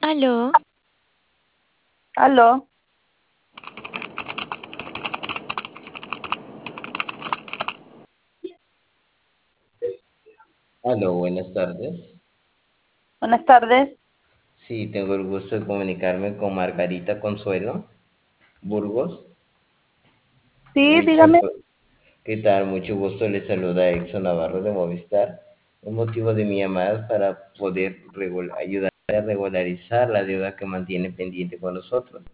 Aló, Aló, Aló, buenas tardes. buenas tardes. Sí, tengo el gusto de comunicarme con Margarita Consuelo Burgos. Sí, Mucho, dígame. ¿qué tal? Mucho gusto. Le saluda Exxon Navarro de Movistar. El motivo de mi llamada es para poder ayudar a regularizar la deuda que mantiene pendiente con nosotros.